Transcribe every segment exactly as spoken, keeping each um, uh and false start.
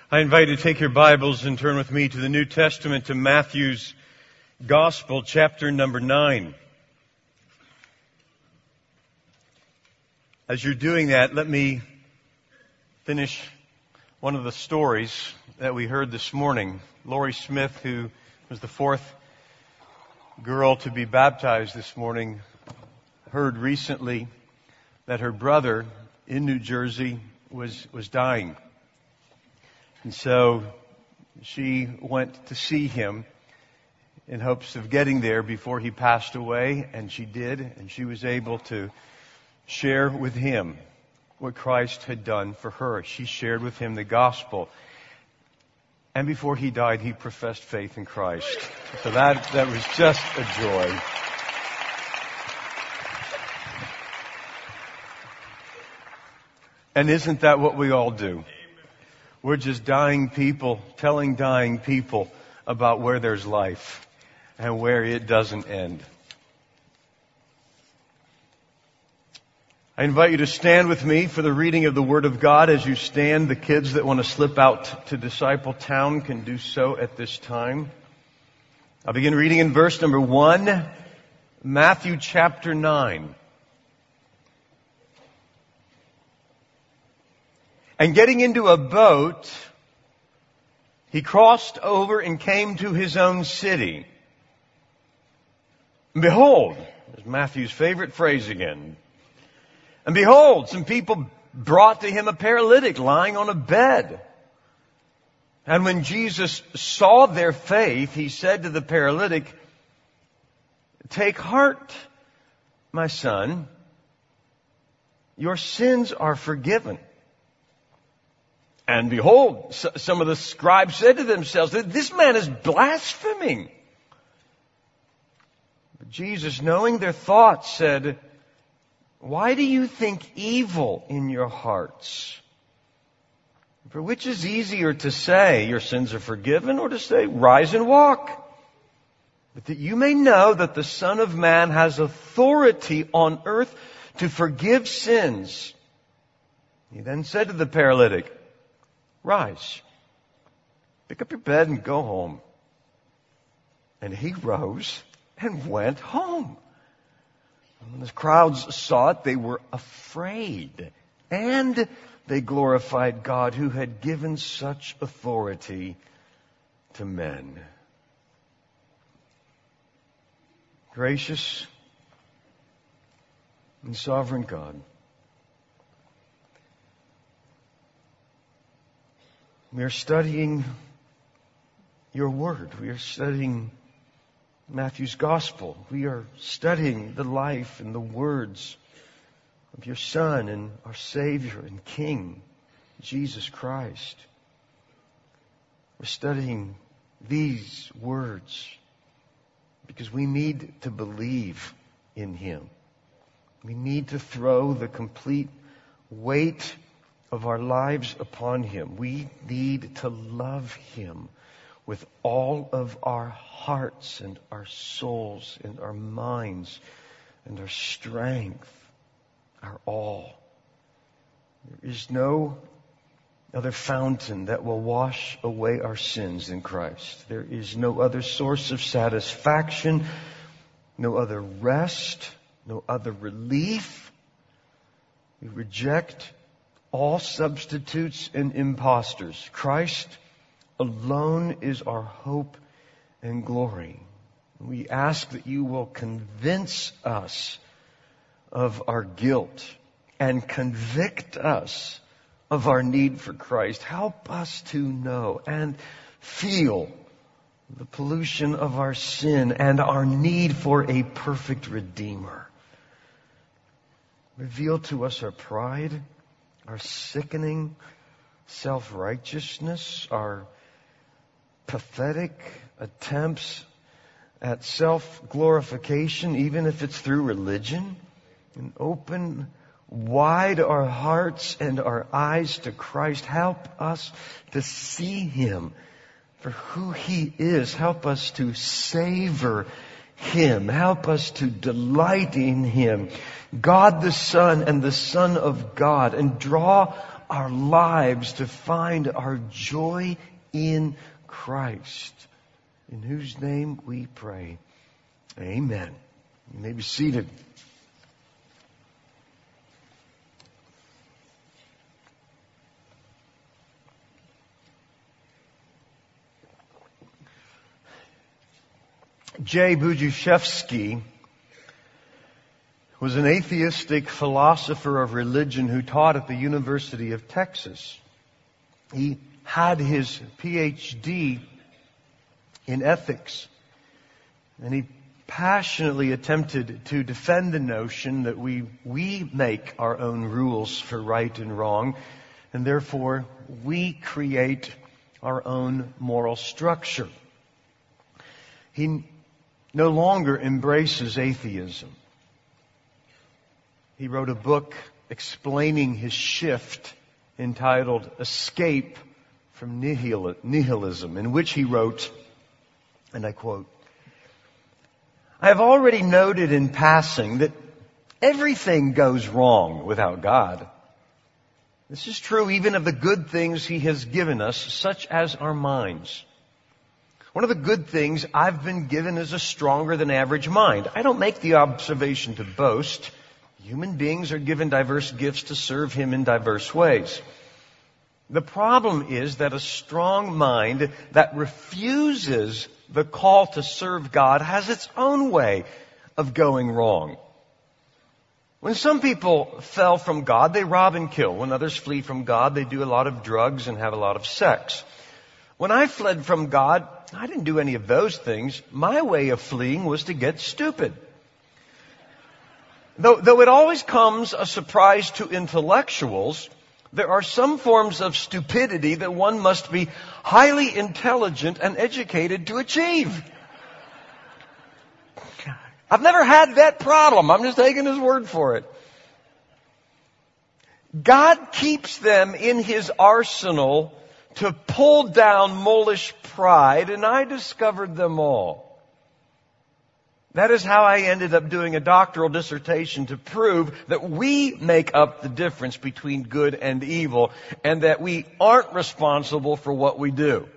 I invite you to take your Bibles and turn with me to the New Testament, to Matthew's Gospel, chapter number nine. As you're doing that, let me finish one of the stories that we heard this morning. Lori Smith, who was the fourth girl to be baptized this morning, heard recently that her brother in New Jersey was, was dying. And so she went to see him in hopes of getting there before he passed away, and she did, and she was able to share with him what Christ had done for her. She shared with him the gospel. And before he died, he professed faith in Christ. So that, that was just a joy. And isn't that what we all do? We're just dying people, telling dying people about where there's life and where it doesn't end. I invite you to stand with me for the reading of the Word of God. As you stand, the kids that want to slip out to Disciple Town can do so at this time. I'll begin reading in verse number one, Matthew chapter nine. And getting into a boat, he crossed over and came to his own city. And behold, there's Matthew's favorite phrase again. And behold, some people brought to him a paralytic lying on a bed. And when Jesus saw their faith, he said to the paralytic, "Take heart, my son, your sins are forgiven." And behold, some of the scribes said to themselves, "This man is blaspheming." But Jesus, knowing their thoughts, said, "Why do you think evil in your hearts? For which is easier to say, 'Your sins are forgiven,' or to say, 'Rise and walk'? But that you may know that the Son of Man has authority on earth to forgive sins." He then said to the paralytic, "Rise, pick up your bed and go home." And he rose and went home. And when the crowds saw it, they were afraid, and they glorified God who had given such authority to men. Gracious and sovereign God, we are studying your word. We are studying Matthew's gospel. We are studying the life and the words of your Son and our Savior and King, Jesus Christ. We're studying these words because we need to believe in Him. We need to throw the complete weight of our lives upon Him. We need to love Him with all of our hearts and our souls and our minds and our strength, our all. There is no other fountain that will wash away our sins than Christ. There is no other source of satisfaction, no other rest, no other relief. We reject all substitutes and impostors. Christ alone is our hope and glory. We ask that you will convince us of our guilt and convict us of our need for Christ. Help us to know and feel the pollution of our sin and our need for a perfect Redeemer. Reveal to us our pride, our sickening self-righteousness, our pathetic attempts at self-glorification, even if it's through religion, and open wide our hearts and our eyes to Christ. Help us to see Him for who He is. Help us to savor Him. Help us to delight in Him, God the Son and the Son of God, and draw our lives to find our joy in Christ, in whose name we pray. Amen. You may be seated. J. Budziszewski was an atheistic philosopher of religion who taught at the University of Texas. He had his P H D in ethics, and he passionately attempted to defend the notion that we, we make our own rules for right and wrong, and therefore we create our own moral structure. He no longer embraces atheism. He wrote a book explaining his shift entitled Escape from Nihilism, in which he wrote, and I quote, "I have already noted in passing that everything goes wrong without God. This is true even of the good things He has given us, such as our minds. One of the good things I've been given is a stronger than average mind. I don't make the observation to boast. Human beings are given diverse gifts to serve Him in diverse ways. The problem is that a strong mind that refuses the call to serve God has its own way of going wrong. When some people fell from God, they rob and kill. When others flee from God, they do a lot of drugs and have a lot of sex. When I fled from God, I didn't do any of those things. My way of fleeing was to get stupid. Though, though it always comes a surprise to intellectuals, there are some forms of stupidity that one must be highly intelligent and educated to achieve. I've never had that problem. I'm just taking His word for it. God keeps them in His arsenal to pull down mulish pride, and I discovered them all. That is how I ended up doing a doctoral dissertation to prove that we make up the difference between good and evil, and that we aren't responsible for what we do.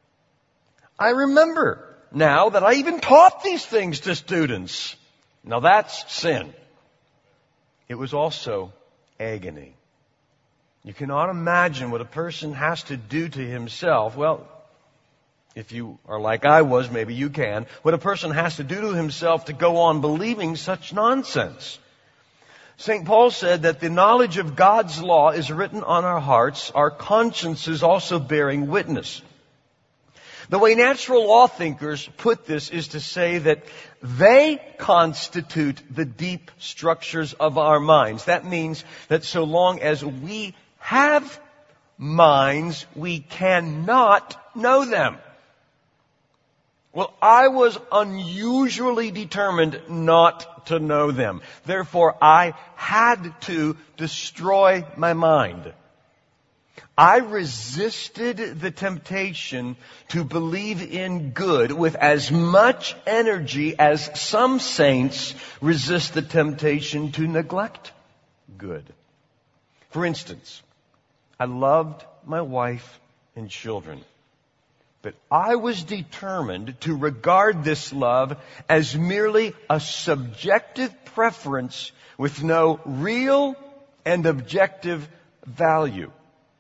I remember now that I even taught these things to students. Now that's sin. It was also agony. You cannot imagine what a person has to do to himself. Well, if you are like I was, maybe you can. What a person has to do to himself to go on believing such nonsense. Saint Paul said that the knowledge of God's law is written on our hearts, our consciences also bearing witness. The way natural law thinkers put this is to say that they constitute the deep structures of our minds. That means that so long as we have minds, we cannot know them. Well, I was unusually determined not to know them. Therefore, I had to destroy my mind. I resisted the temptation to believe in good with as much energy as some saints resist the temptation to neglect good. For instance, I loved my wife and children, but I was determined to regard this love as merely a subjective preference with no real and objective value.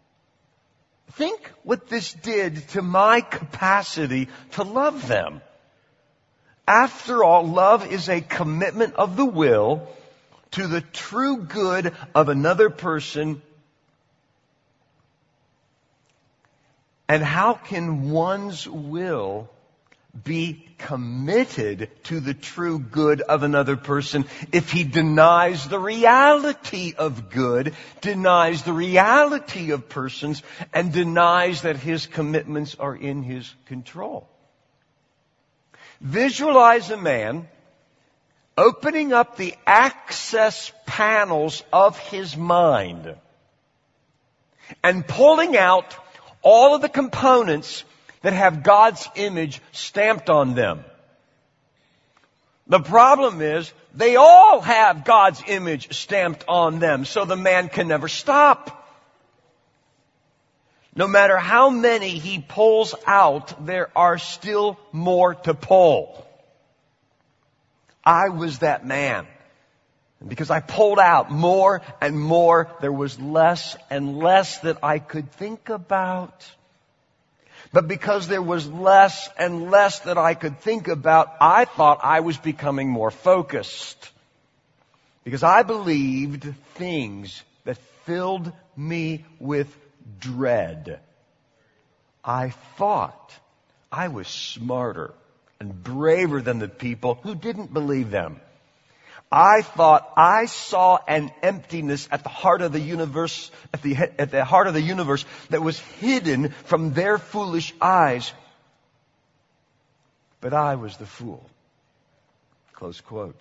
Think what this did to my capacity to love them. After all, love is a commitment of the will to the true good of another person. And how can one's will be committed to the true good of another person if he denies the reality of good, denies the reality of persons, and denies that his commitments are in his control? Visualize a man opening up the access panels of his mind and pulling out all of the components that have God's image stamped on them. The problem is, they all have God's image stamped on them, so the man can never stop. no matter how many he pulls out, there are still more to pull. I was that man. And because I pulled out more and more, there was less and less that I could think about. But because there was less and less that I could think about, I thought I was becoming more focused. Because I believed things that filled me with dread. I thought I was smarter and braver than the people who didn't believe them. I thought I saw an emptiness at the heart of the universe, at the, at the heart of the universe that was hidden from their foolish eyes. But I was the fool. Close quote.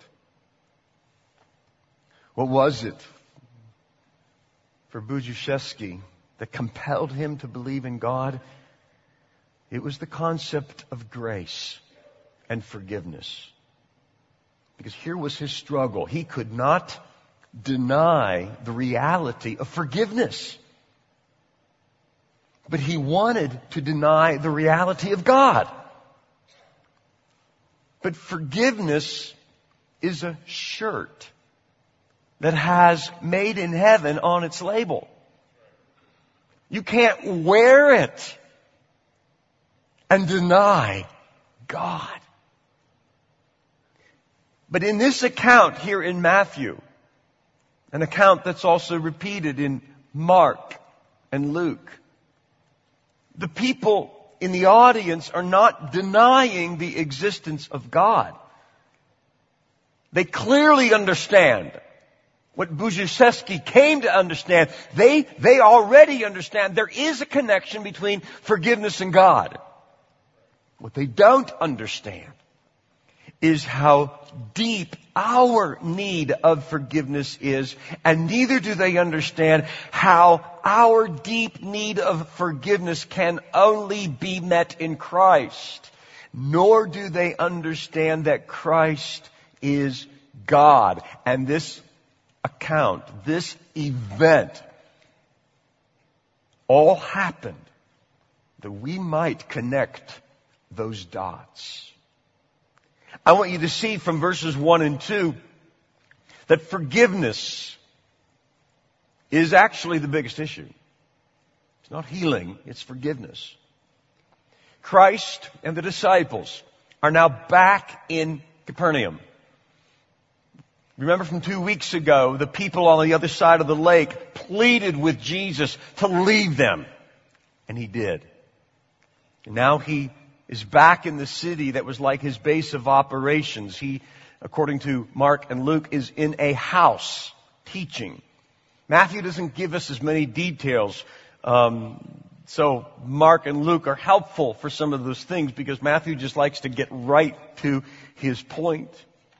What was it for Budziszewski that compelled him to believe in God? It was the concept of grace and forgiveness. Because here was his struggle. He could not deny the reality of forgiveness. But he wanted to deny the reality of God. But forgiveness is a shirt that has made in heaven on its label. You can't wear it and deny God. But in this account here in Matthew, an account that's also repeated in Mark and Luke, the people in the audience are not denying the existence of God. They clearly understand what Budziszewski came to understand. They, they already understand there is a connection between forgiveness and God. What they don't understand is how deep our need of forgiveness is, and neither do they understand how our deep need of forgiveness can only be met in Christ. Nor do they understand that Christ is God. And this account, this event, all happened that we might connect those dots. I want you to see from verses one and two that forgiveness is actually the biggest issue. It's not healing, it's forgiveness. Christ and the disciples are now back in Capernaum. Remember from two weeks ago, the people on the other side of the lake pleaded with Jesus to leave them. And he did. And now he is back in the city that was like his base of operations. He, according to Mark and Luke, is in a house teaching. Matthew doesn't give us as many details. Um, so Mark and Luke are helpful for some of those things because Matthew just likes to get right to his point.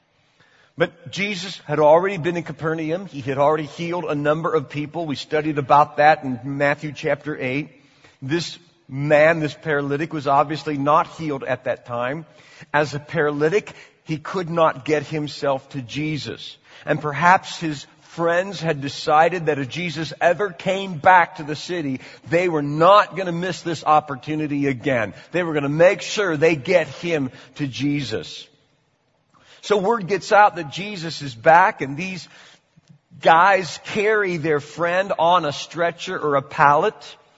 But Jesus had already been in Capernaum. He had already healed a number of people. We studied about that in Matthew chapter eight. This man, this paralytic, was obviously not healed at that time. As a paralytic, he could not get himself to Jesus. And perhaps his friends had decided that if Jesus ever came back to the city, they were not going to miss this opportunity again. They were going to make sure they get him to Jesus. So word gets out that Jesus is back, and these guys carry their friend on a stretcher or a pallet.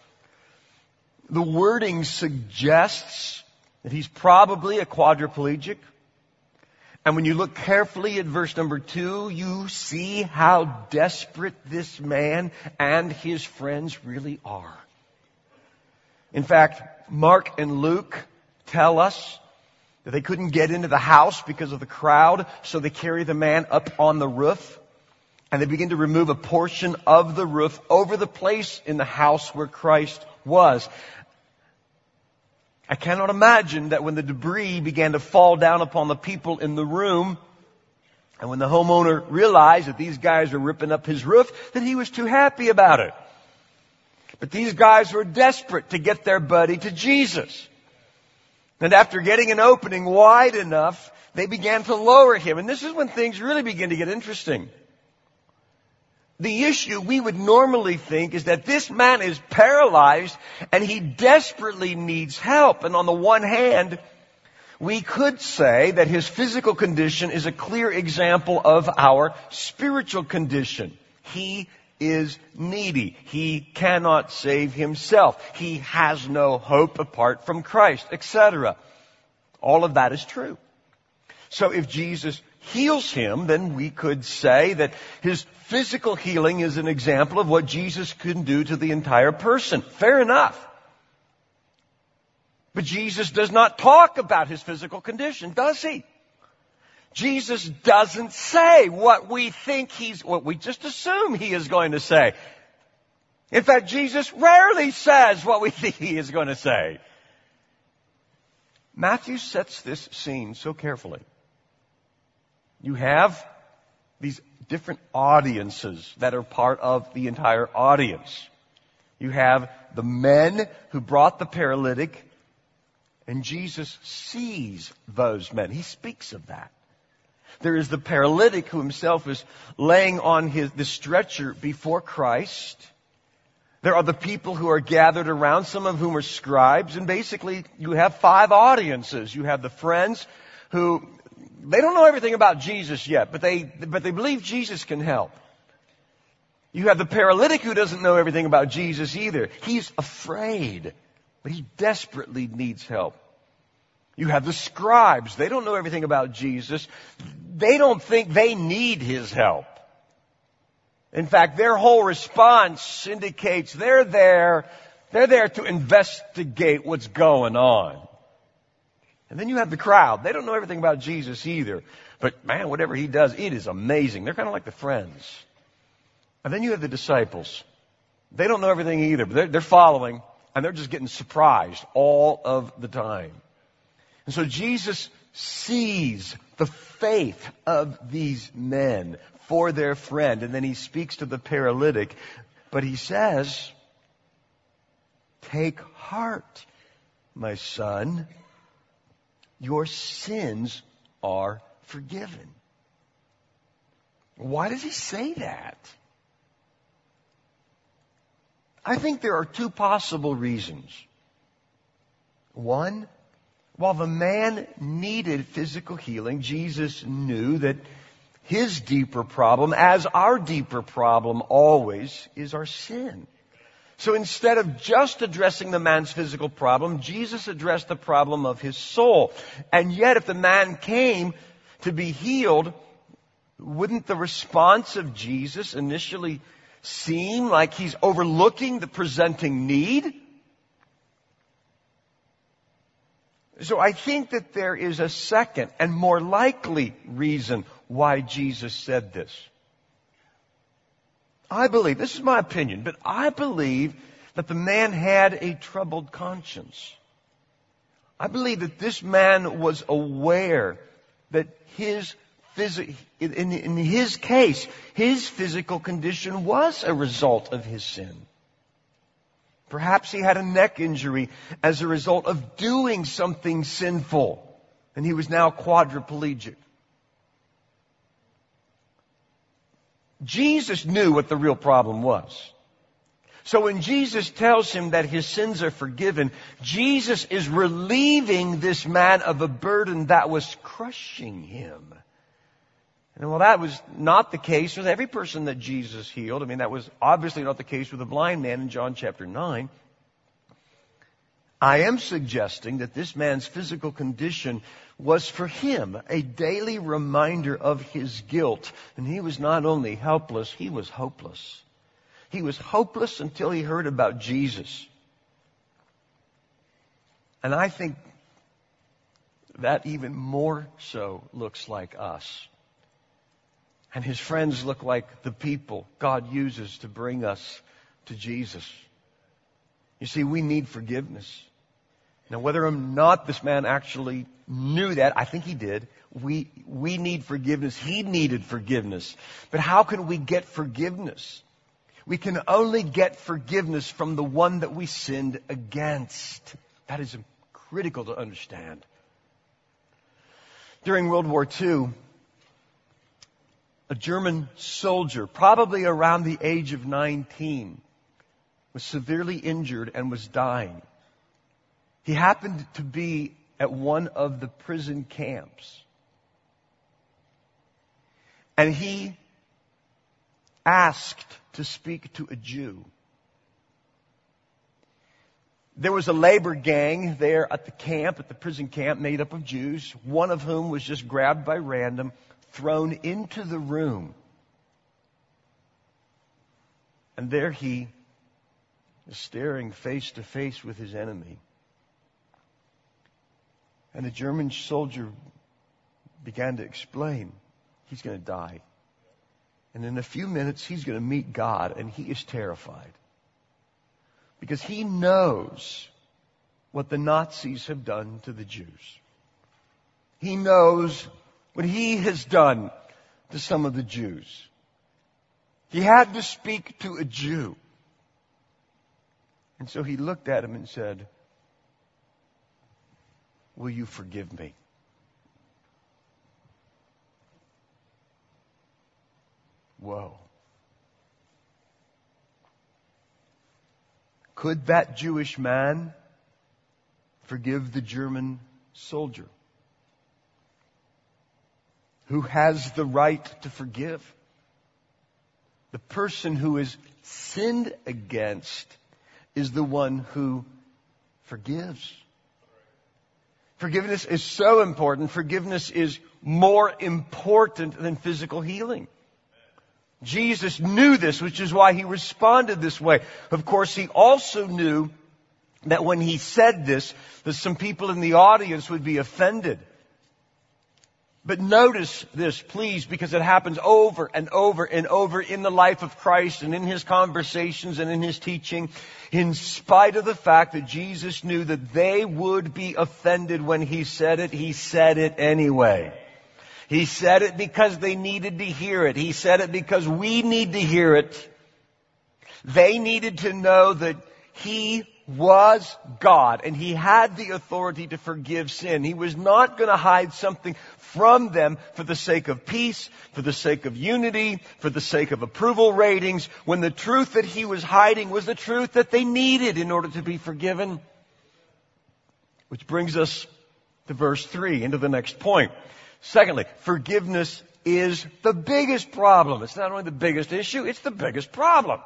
The wording suggests that he's probably a quadriplegic. And when you look carefully at verse number two, you see how desperate this man and his friends really are. In fact, Mark and Luke tell us that they couldn't get into the house because of the crowd, so they carry the man up on the roof. And they begin to remove a portion of the roof over the place in the house where Christ was. I cannot imagine that when the debris began to fall down upon the people in the room, and when the homeowner realized that these guys were ripping up his roof, that he was too happy about it. But these guys were desperate to get their buddy to Jesus. And after getting an opening wide enough, they began to lower him. And this is when things really begin to get interesting. The issue we would normally think is that this man is paralyzed and he desperately needs help. And on the one hand, we could say that his physical condition is a clear example of our spiritual condition. He is needy. He cannot save himself. He has no hope apart from Christ, et cetera. All of that is true. So if Jesus heals him, then we could say that his physical healing is an example of what Jesus can do to the entire person. Fair enough. But Jesus does not talk about his physical condition, does he? Jesus doesn't say what we think he's, what we just assume he is going to say. In fact, Jesus rarely says what we think he is going to say. Matthew sets this scene so carefully. You have these different audiences that are part of the entire audience. You have the men who brought the paralytic, and Jesus sees those men. He speaks of that. There is the paralytic who himself is laying on his, the stretcher before Christ. There are the people who are gathered around, some of whom are scribes, and basically you have five audiences. You have the friends who, they don't know everything about Jesus yet, but they, but they believe Jesus can help. You have the paralytic who doesn't know everything about Jesus either. He's afraid, but he desperately needs help. You have the scribes. They don't know everything about Jesus. They don't think they need his help. In fact, their whole response indicates they're there, they're there to investigate what's going on. And then you have the crowd. They don't know everything about Jesus either. But man, whatever he does, it is amazing. They're kind of like the friends. And then you have the disciples. They don't know everything either, but they're, they're following, and they're just getting surprised all of the time. And so Jesus sees the faith of these men for their friend, and then he speaks to the paralytic, but he says, "Take heart, my son, your sins are forgiven." Why does he say that? I think there are two possible reasons. One, while the man needed physical healing, Jesus knew that his deeper problem, as our deeper problem always, is our sin. So instead of just addressing the man's physical problem, Jesus addressed the problem of his soul. And yet if the man came to be healed, wouldn't the response of Jesus initially seem like he's overlooking the presenting need? So I think that there is a second and more likely reason why Jesus said this. I believe, this is my opinion, but I believe that the man had a troubled conscience. I believe that this man was aware that his phys- in, in his case, his physical condition was a result of his sin. Perhaps he had a neck injury as a result of doing something sinful, and he was now quadriplegic. Jesus knew what the real problem was. So when Jesus tells him that his sins are forgiven, Jesus is relieving this man of a burden that was crushing him. And while that was not the case with every person that Jesus healed, I mean, that was obviously not the case with the blind man in John chapter nine, I am suggesting that this man's physical condition was for him a daily reminder of his guilt. And he was not only helpless, he was hopeless. He was hopeless until he heard about Jesus. And I think that even more so looks like us. And his friends look like the people God uses to bring us to Jesus. You see, we need forgiveness. Now, whether or not this man actually knew that, I think he did. We, we need forgiveness. He needed forgiveness. But how can we get forgiveness? We can only get forgiveness from the one that we sinned against. That is critical to understand. During World War Two, a German soldier, probably around the age of nineteen, was severely injured and was dying. He happened to be at one of the prison camps. And he asked to speak to a Jew. There was a labor gang there at the camp, at the prison camp, made up of Jews, one of whom was just grabbed by random, thrown into the room. And there he is staring face to face with his enemy. And the German soldier began to explain, he's going to die. And in a few minutes, he's going to meet God, and he is terrified. Because he knows what the Nazis have done to the Jews. He knows what he has done to some of the Jews. He had to speak to a Jew. And so he looked at him and said, "Will you forgive me?" Whoa. Could that Jewish man forgive the German soldier? Who has the right to forgive? The person who is sinned against is the one who forgives. Forgiveness is so important. Forgiveness is more important than physical healing. Jesus knew this, which is why he responded this way. Of course, he also knew that when he said this, that some people in the audience would be offended. But notice this, please, because it happens over and over and over in the life of Christ and in his conversations and in his teaching, in spite of the fact that Jesus knew that they would be offended when he said it, he said it anyway. He said it because they needed to hear it. He said it because we need to hear it. They needed to know that he was God and he had the authority to forgive sin. He was not going to hide something from them for the sake of peace, for the sake of unity, for the sake of approval ratings, when the truth that he was hiding was the truth that they needed in order to be forgiven. Which brings us to verse three, into the next point. Secondly, forgiveness is the biggest problem. It's not only the biggest issue, it's the biggest problem.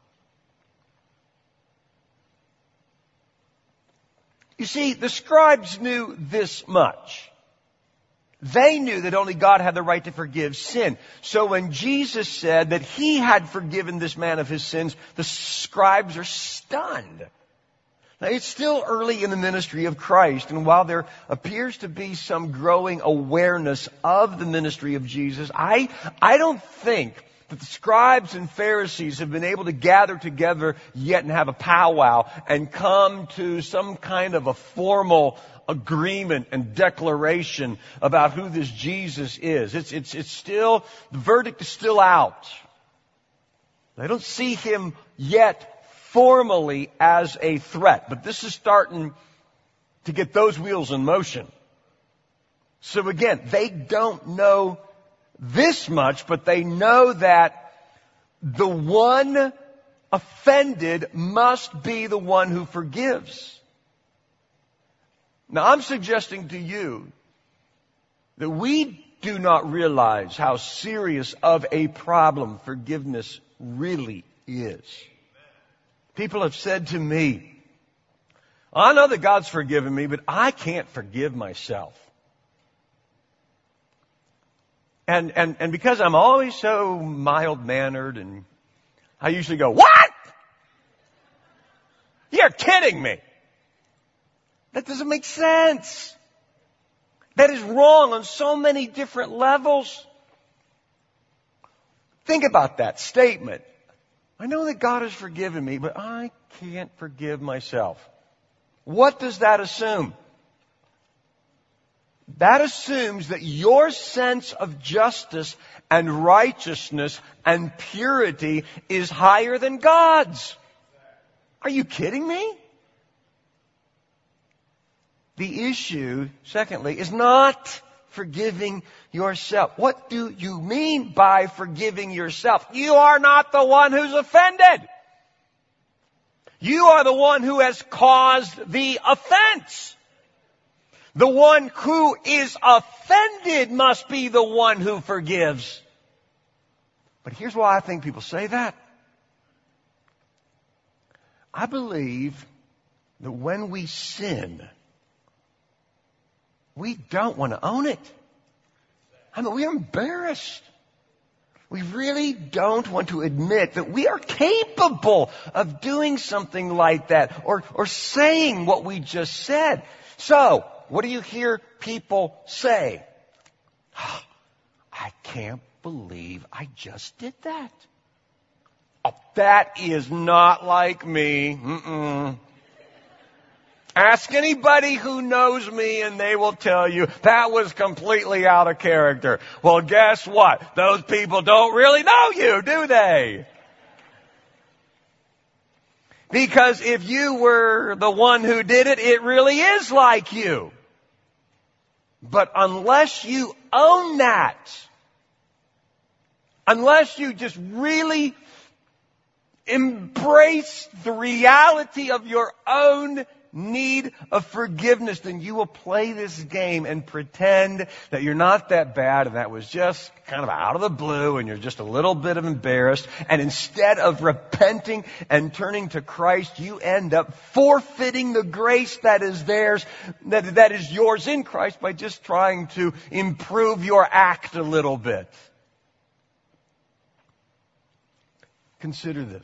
You see, the scribes knew this much. They knew that only God had the right to forgive sin. So when Jesus said that he had forgiven this man of his sins, the scribes are stunned. Now, it's still early in the ministry of Christ, and while there appears to be some growing awareness of the ministry of Jesus, I, I don't think that the scribes and Pharisees have been able to gather together yet and have a powwow and come to some kind of a formal agreement and declaration about who this Jesus is. It's, it's, it's still, the verdict is still out. They don't see him yet formally as a threat, but this is starting to get those wheels in motion. So again, they don't know this much, but they know that the one offended must be the one who forgives. Now, I'm suggesting to you that we do not realize how serious of a problem forgiveness really is. People have said to me, I know that God's forgiven me, but I can't forgive myself. And, and, and because I'm always so mild-mannered, and I usually go, what? You're kidding me. That doesn't make sense. That is wrong on so many different levels. Think about that statement. I know that God has forgiven me, but I can't forgive myself. What does that assume? That assumes that your sense of justice and righteousness and purity is higher than God's. Are you kidding me? The issue, secondly, is not forgiving yourself. What do you mean by forgiving yourself? You are not the one who's offended. You are the one who has caused the offense. The one who is offended must be the one who forgives. But here's why I think people say that. I believe that when we sin, we don't want to own it. I mean, we're embarrassed. We really don't want to admit that we are capable of doing something like that or, or saying what we just said. So, what do you hear people say? Oh, I can't believe I just did that. Oh, that is not like me. Mm-mm. Ask anybody who knows me and they will tell you that was completely out of character. Well, guess what? Those people don't really know you, do they? Because if you were the one who did it, it really is like you. But unless you own that, unless you just really embrace the reality of your own need of forgiveness, then you will play this game and pretend that you're not that bad and that was just kind of out of the blue and you're just a little bit of embarrassed. And instead of repenting and turning to Christ, you end up forfeiting the grace that is theirs, that, that is yours in Christ by just trying to improve your act a little bit. Consider this.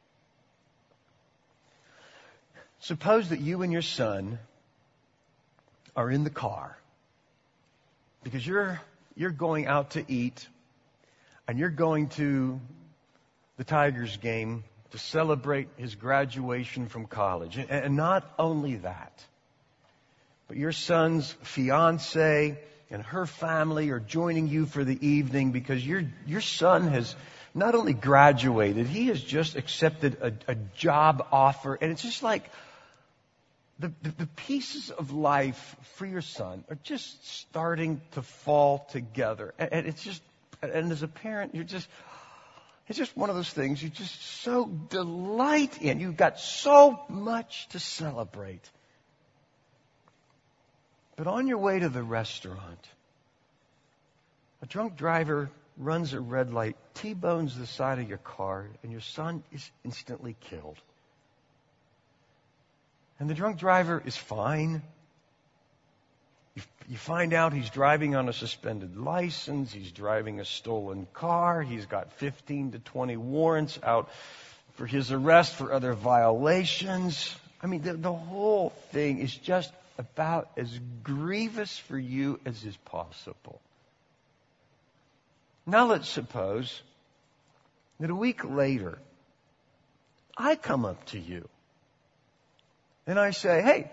Suppose that you and your son are in the car because you're you're going out to eat and you're going to the Tigers game to celebrate his graduation from college. And, and not only that, but your son's fiance and her family are joining you for the evening because your your son has not only graduated, he has just accepted a, a job offer, and it's just like The, the, the pieces of life for your son are just starting to fall together. And, and it's just, and as a parent, you're just, it's just one of those things you just so delight in. You've got so much to celebrate. But on your way to the restaurant, a drunk driver runs a red light, T-bones the side of your car, and your son is instantly killed. And the drunk driver is fine. You, you find out he's driving on a suspended license. He's driving a stolen car. He's got fifteen to twenty warrants out for his arrest for other violations. I mean, the, the whole thing is just about as grievous for you as is possible. Now let's suppose that a week later, I come up to you. And I say, hey,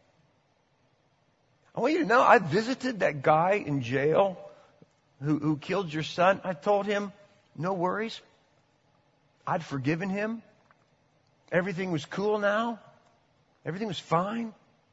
I want you to know I visited that guy in jail who, who killed your son. I told him, no worries. I'd forgiven him. Everything was cool now. Everything was fine.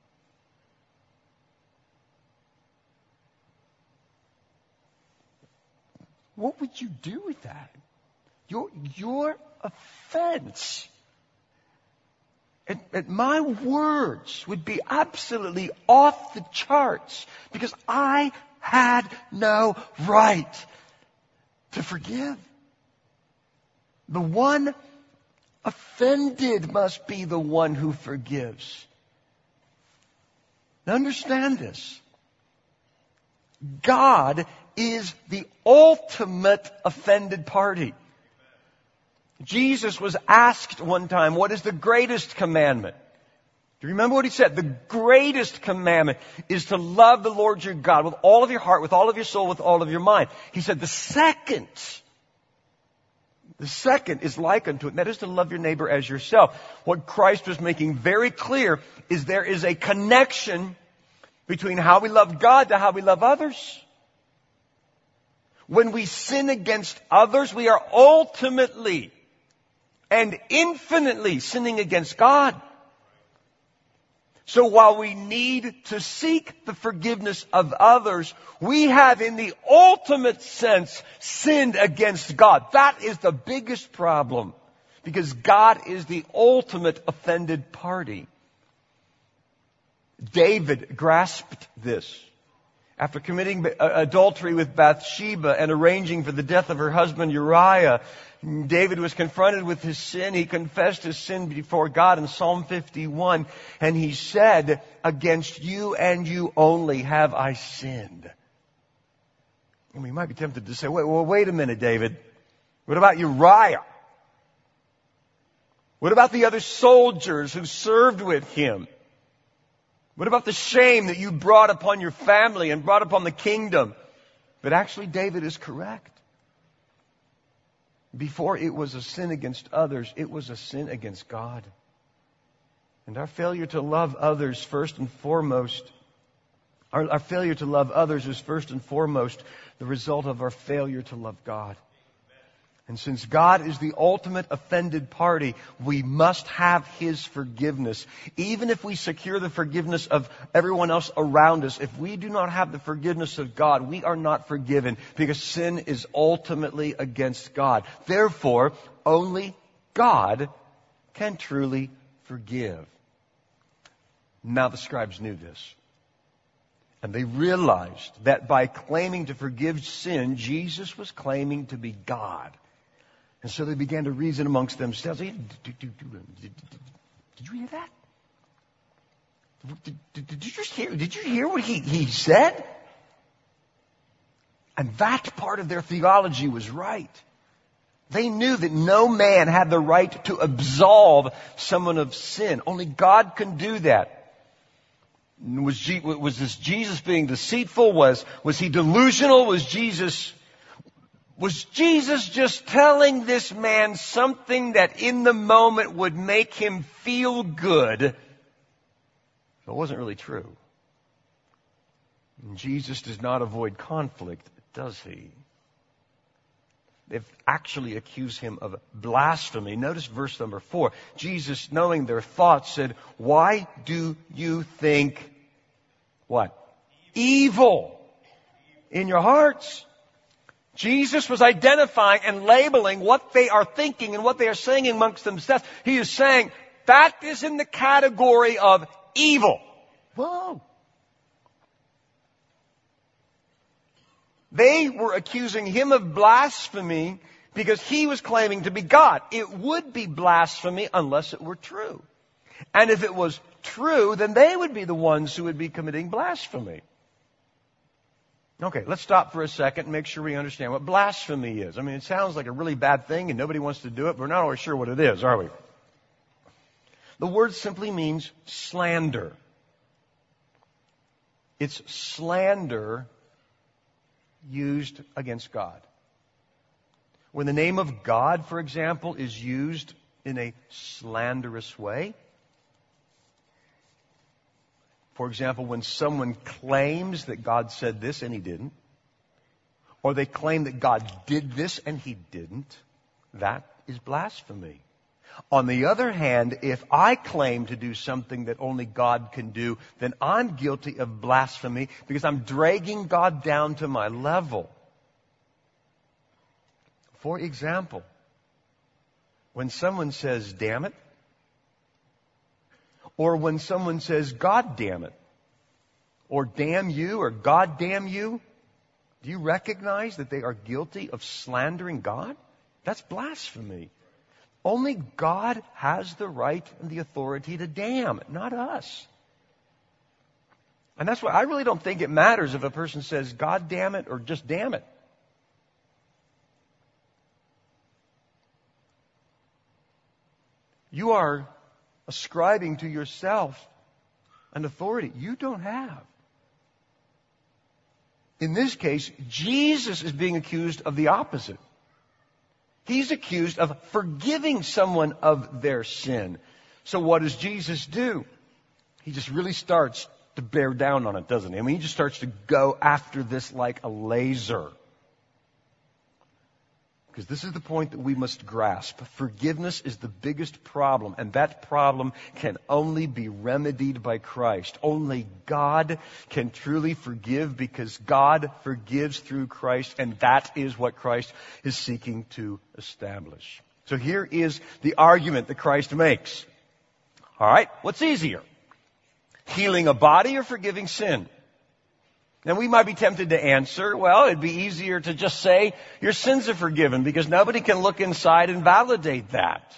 What would you do with that? Your, your offense At, at my words would be absolutely off the charts because I had no right to forgive. The one offended must be the one who forgives. Now understand this. God is the ultimate offended party. Jesus was asked one time, what is the greatest commandment? Do you remember what he said? The greatest commandment is to love the Lord your God with all of your heart, with all of your soul, with all of your mind. He said the second, the second is like unto it, and that is to love your neighbor as yourself. What Christ was making very clear is there is a connection between how we love God to how we love others. When we sin against others, we are ultimately and infinitely sinning against God. So while we need to seek the forgiveness of others, we have in the ultimate sense sinned against God. That is the biggest problem, because God is the ultimate offended party. David grasped this. After committing adultery with Bathsheba and arranging for the death of her husband Uriah, David was confronted with his sin. He confessed his sin before God in Psalm fifty-one, and he said, "Against you and you only have I sinned." And we might be tempted to say, wait, well, wait a minute, David. What about Uriah? What about the other soldiers who served with him? What about the shame that you brought upon your family and brought upon the kingdom? But actually, David is correct. Before it was a sin against others, it was a sin against God. And our failure to love others first and foremost, our, our failure to love others is first and foremost the result of our failure to love God. And since God is the ultimate offended party, we must have His forgiveness. Even if we secure the forgiveness of everyone else around us, if we do not have the forgiveness of God, we are not forgiven, because sin is ultimately against God. Therefore, only God can truly forgive. Now the scribes knew this. And they realized that by claiming to forgive sin, Jesus was claiming to be God. And so they began to reason amongst themselves. Did, did, did, did, did you hear that? Did, did, did you just hear? Did you hear what he, he said? And that part of their theology was right. They knew that no man had the right to absolve someone of sin. Only God can do that. Was, G, was this Jesus being deceitful? Was, was he delusional? Was Jesus... Was Jesus just telling this man something that in the moment would make him feel good? It wasn't really true. And Jesus does not avoid conflict, does he? They've actually accused him of blasphemy. Notice verse number four. Jesus, knowing their thoughts, said, "Why do you think what? Evil in your hearts." Jesus was identifying and labeling what they are thinking and what they are saying amongst themselves. He is saying, that is in the category of evil. Whoa. They were accusing him of blasphemy because he was claiming to be God. It would be blasphemy unless it were true. And if it was true, then they would be the ones who would be committing blasphemy. Okay, let's stop for a second and make sure we understand what blasphemy is. I mean, it sounds like a really bad thing and nobody wants to do it, but we're not always sure what it is, are we? The word simply means slander. It's slander used against God. When the name of God, for example, is used in a slanderous way, for example, when someone claims that God said this and He didn't, or they claim that God did this and He didn't, that is blasphemy. On the other hand, if I claim to do something that only God can do, then I'm guilty of blasphemy because I'm dragging God down to my level. For example, when someone says, "Damn it," or when someone says, "God damn it," or "damn you," or "God damn you," do you recognize that they are guilty of slandering God? That's blasphemy. Only God has the right and the authority to damn, not us. And that's why I really don't think it matters if a person says, "God damn it," or just "damn it." You are ascribing to yourself an authority you don't have. In this case, Jesus is being accused of the opposite. He's accused of forgiving someone of their sin. So what does Jesus do? He just really starts to bear down on it, doesn't he? I mean, he just starts to go after this like a laser. Because this is the point that we must grasp. Forgiveness is the biggest problem, and that problem can only be remedied by Christ. Only God can truly forgive because God forgives through Christ, and that is what Christ is seeking to establish. So here is the argument that Christ makes. All right, what's easier? Healing a body or forgiving sin? Now we might be tempted to answer, well, it'd be easier to just say your sins are forgiven because nobody can look inside and validate that.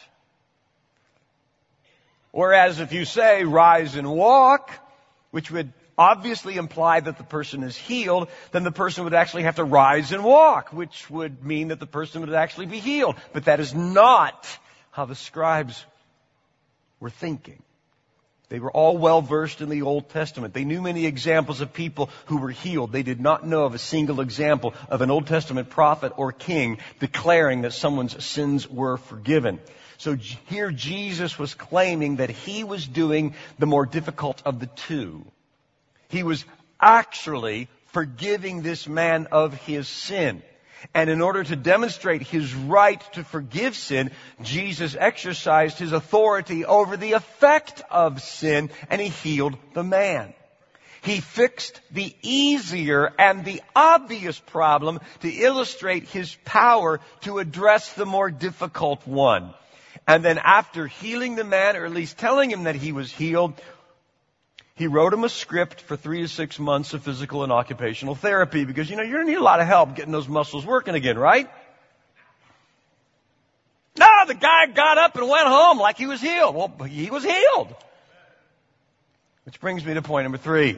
Whereas if you say rise and walk, which would obviously imply that the person is healed, then the person would actually have to rise and walk, which would mean that the person would actually be healed. But that is not how the scribes were thinking. They were all well versed in the Old Testament. They knew many examples of people who were healed. They did not know of a single example of an Old Testament prophet or king declaring that someone's sins were forgiven. So here Jesus was claiming that he was doing the more difficult of the two. He was actually forgiving this man of his sin. And in order to demonstrate his right to forgive sin, Jesus exercised his authority over the effect of sin, and he healed the man. He fixed the easier and the obvious problem to illustrate his power to address the more difficult one. And then after healing the man, or at least telling him that he was healed, he wrote him a script for three to six months of physical and occupational therapy because, you know, you're going to need a lot of help getting those muscles working again, right? No, the guy got up and went home like he was healed. Well, he was healed. Which brings me to point number three.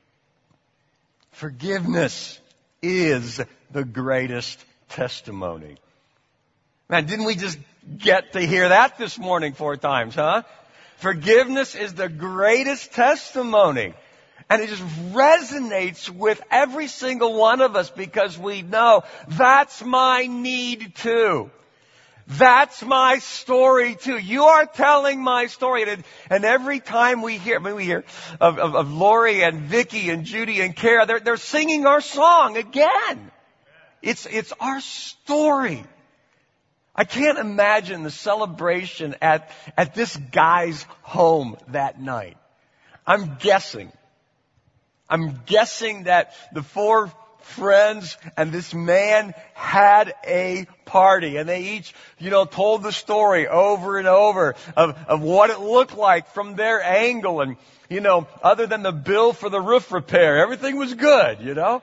Forgiveness is the greatest testimony. Man, didn't we just get to hear that this morning four times, huh? Forgiveness is the greatest testimony. And it just resonates with every single one of us because we know that's my need too. That's my story too. You are telling my story. And, and every time we hear, I mean, we hear of, of, of Lori and Vicky and Judy and Kara, they're, they're singing our song again. It's, it's our story. I can't imagine the celebration at, at this guy's home that night. I'm guessing. I'm guessing that the four friends and this man had a party, and they each, you know, told the story over and over of, of what it looked like from their angle. And, you know, other than the bill for the roof repair, everything was good, you know.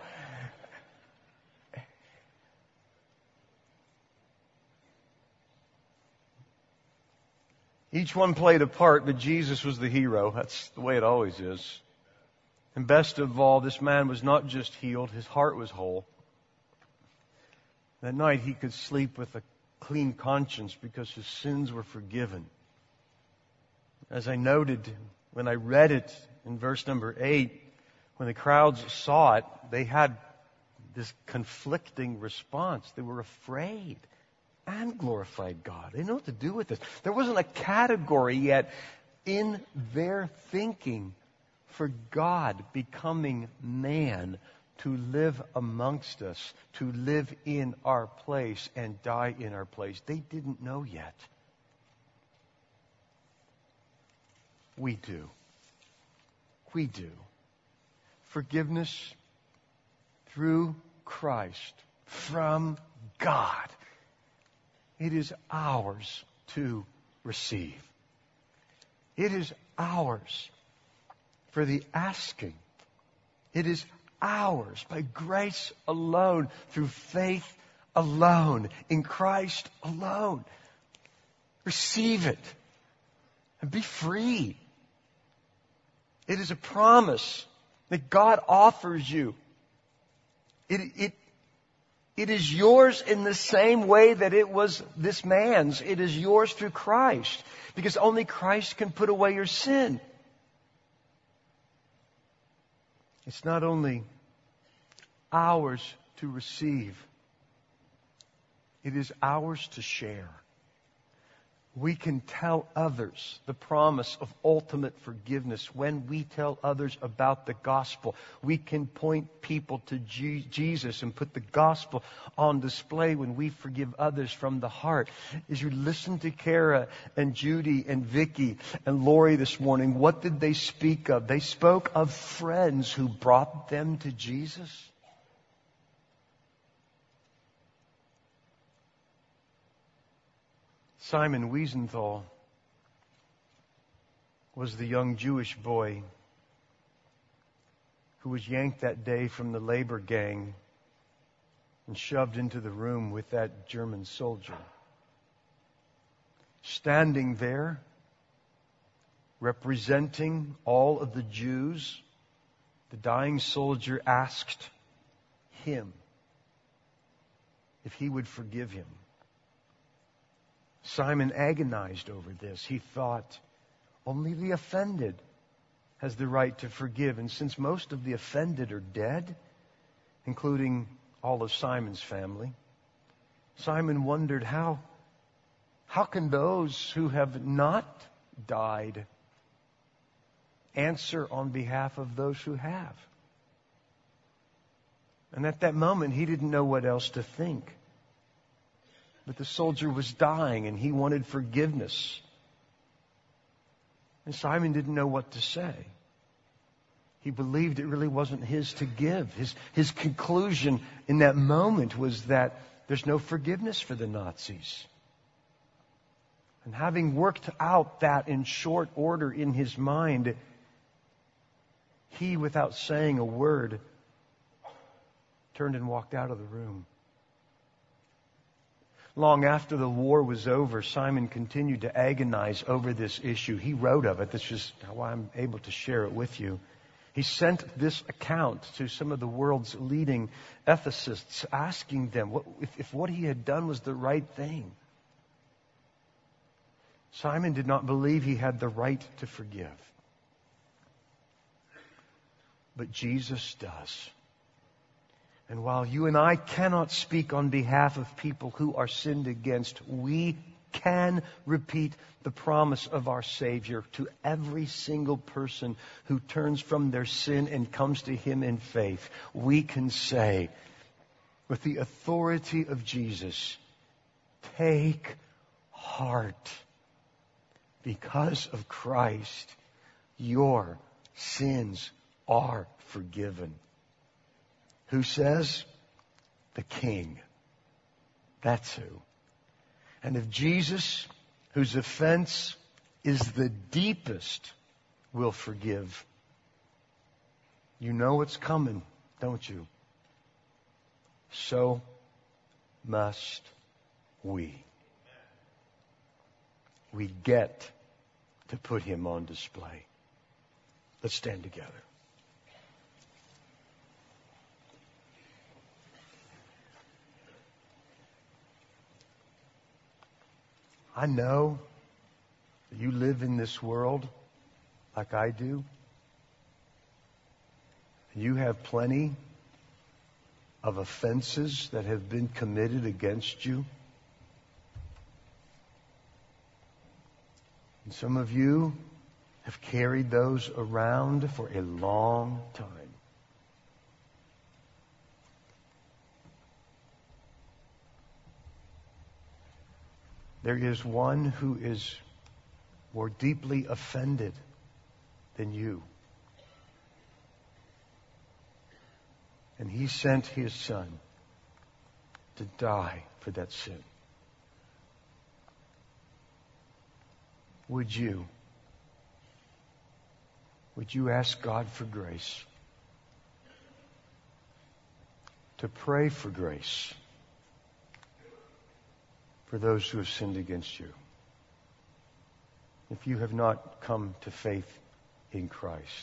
Each one played a part, but Jesus was the hero. That's the way it always is. And best of all, this man was not just healed, his heart was whole. That night he could sleep with a clean conscience because his sins were forgiven. As I noted when I read it in verse number eight, when the crowds saw it, they had this conflicting response. They were afraid and glorified God. They didn't know what to do with this. There wasn't a category yet in their thinking for God becoming man to live amongst us, to live in our place and die in our place. They didn't know yet. We do. We do. Forgiveness through Christ from God. It is ours to receive. It is ours for the asking. It is ours by grace alone, through faith alone, in Christ alone. Receive it and be free. It is a promise that God offers you. It, it, it is yours in the same way that it was this man's. It is yours through Christ, because only Christ can put away your sin. It's not only ours to receive, it is ours to share. We can tell others the promise of ultimate forgiveness when we tell others about the gospel. We can point people to G- Jesus and put the gospel on display when we forgive others from the heart. As you listen to Kara and Judy and Vicky and Lori this morning, what did they speak of? They spoke of friends who brought them to Jesus. Simon Wiesenthal was the young Jewish boy who was yanked that day from the labor gang and shoved into the room with that German soldier. Standing there, representing all of the Jews, the dying soldier asked him if he would forgive him. Simon agonized over this. He thought, only the offended has the right to forgive. And since most of the offended are dead, including all of Simon's family, Simon wondered how, how can those who have not died answer on behalf of those who have? And at that moment, he didn't know what else to think. But the soldier was dying and he wanted forgiveness. And Simon didn't know what to say. He believed it really wasn't his to give. His, his conclusion in that moment was that there's no forgiveness for the Nazis. And having worked out that in short order in his mind, he, without saying a word, turned and walked out of the room. Long after the war was over, Simon continued to agonize over this issue. He wrote of it. This is how I'm able to share it with you. He sent this account to some of the world's leading ethicists, asking them what, if, if what he had done was the right thing. Simon did not believe he had the right to forgive. But Jesus does. And while you and I cannot speak on behalf of people who are sinned against, we can repeat the promise of our Savior to every single person who turns from their sin and comes to Him in faith. We can say, with the authority of Jesus, take heart. Because of Christ, your sins are forgiven. Who says? The King. That's who. And if Jesus, whose offense is the deepest, will forgive, you know what's coming, don't you? So must we. We get to put Him on display. Let's stand together. I know that you live in this world like I do. You have plenty of offenses that have been committed against you. And some of you have carried those around for a long time. There is one who is more deeply offended than you. And He sent His Son to die for that sin. Would you, would you ask God for grace? To pray for grace for those who have sinned against you. If you have not come to faith in Christ,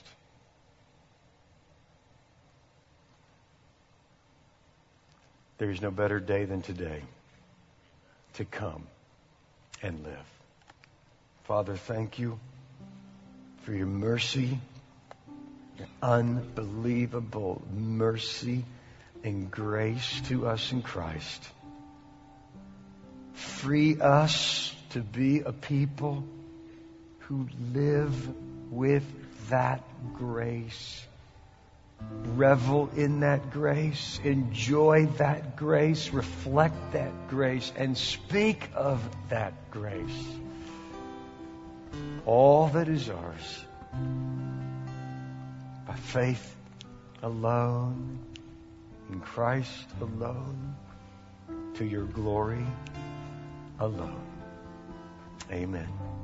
there is no better day than today to come and live. Father, thank you for your mercy, your unbelievable mercy and grace to us in Christ. Free us to be a people who live with that grace. Revel in that grace, enjoy that grace, reflect that grace, and speak of that grace. All that is ours by faith alone, in Christ alone, to your glory alone. Amen.